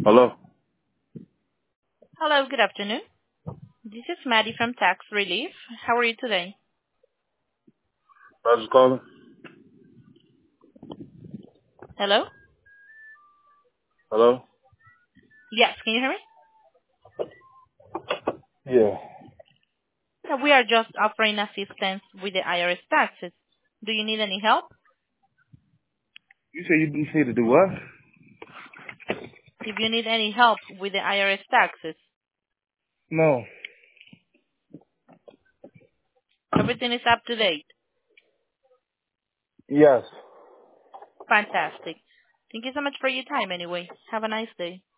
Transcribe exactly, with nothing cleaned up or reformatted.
Hello. Hello, good afternoon. This is Maddie from Tax Relief. How are you today? I was calling. Hello? Hello. Yes, can you hear me? Yeah. So we are just offering assistance with the I R S taxes. Do you need any help? You say you just need to do what? If you need any help with the I R S taxes, No. everything is up to date. Yes. Fantastic. Thank you so much for your time anyway. Have a nice day.